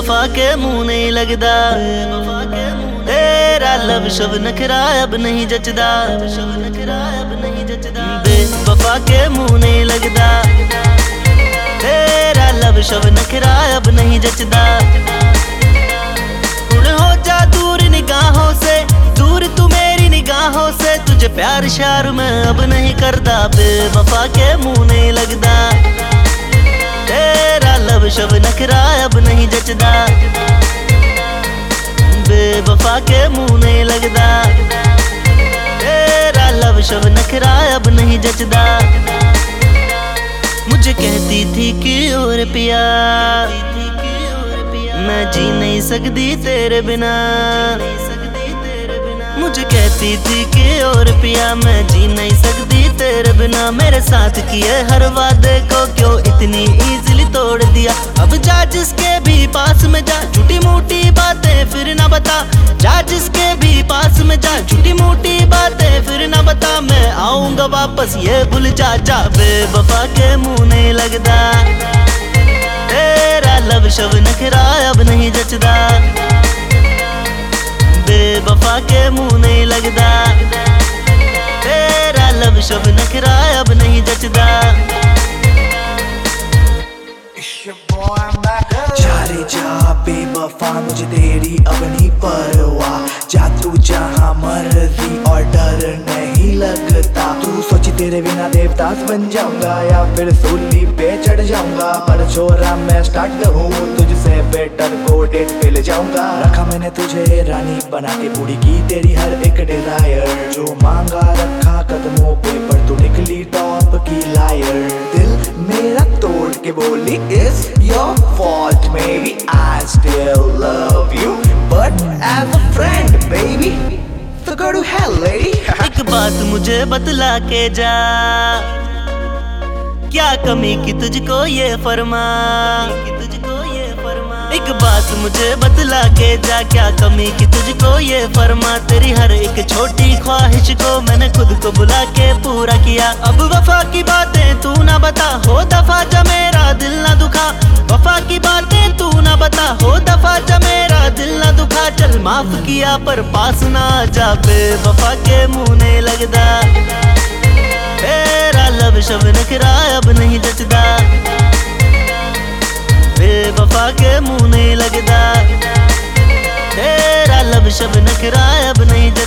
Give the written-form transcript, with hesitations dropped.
बेवफा के मुंह नहीं लगदा, तेरा लब शब नखरा अब नहीं जचदा, बेवफा के मुंह नहीं लगदा, तेरा लब शब नखरा अब नहीं जचदा। हो जा दूर निगाहों से, दूर तू मेरी निगाहों से, तुझे प्यार शार मैं अब नहीं करदा, बेवफा के मुंह नहीं लगदा, तेरा लब शब नखरा अब नहीं जचदा, बेवफा के मुंह नहीं लगदा, तेरा लब शब नखरा अब नहीं जचदा। मुझे कहती थी कि और पिया मैं जी नहीं सकती तेरे बिना, मुझे कहती थी कि और पिया मैं जी नहीं सकती तेरे बिना। मेरे साथ किए हर वादे को क्यों इतनी इजीली तोड़ दिया, अब जा जिसके भी पास में जा, झूठी मूठी बातें फिर ना बता, जा जिसके भी पास में जा, झूठी मूठी बातें फिर ना बता, मैं आऊंगा वापस ये भूल जा, जा बेवफा के मुंह नहीं लगदा, तेरा लब शब नखरा अब नहीं जचदा, बेवफा के मुंह नहीं लगदा, तेरा लब शब नखरा अब नहीं जचदा। जा जा बेवफा मुझे तेरी अब नहीं परवाह, जा तू जहाँ मर्जी और डर नहीं लगता, तू सोची तेरे बिना देवदास बन जाऊंगा या फिर सूली पे चढ़ जाऊंगा, पर छोरा मैं स्टार्ट हूँ तुझसे बेटर को डेट पे ले जाऊंगा। रखा मैंने तुझे रानी बना के, पूरी की तेरी हर एक डिजायर, जो मांगा रखा कदमों पे पर तू निकली टॉप की लायर, दिल मेरा तोड़ के बोली it's your fault maybe I still love you but as a friend baby so go to hell lady। एक बात मुझे बतला के जा, क्या कमी की तुझको ये फरमा, एक बात मुझे बतला के जा, क्या कमी की तुझको ये फरमा, तेरी हर एक छोटी ख्वाहिश को मैंने खुद को बुला के पूरा किया, अब वफा की बातें तू ना बता, हो दफा जा मेरा दिल ना दुखा, वफा की बातें तू ना बता, हो दफा जा मेरा दिल ना दुखा, चल माफ किया पर पास ना जा, बेवफा के मुंह नहीं लगदा, तेरा लब शब नखरा अब नहीं जचदा, बेवफा के मुंह नहीं लगदा, तेरा लब शब नखरा अब नहीं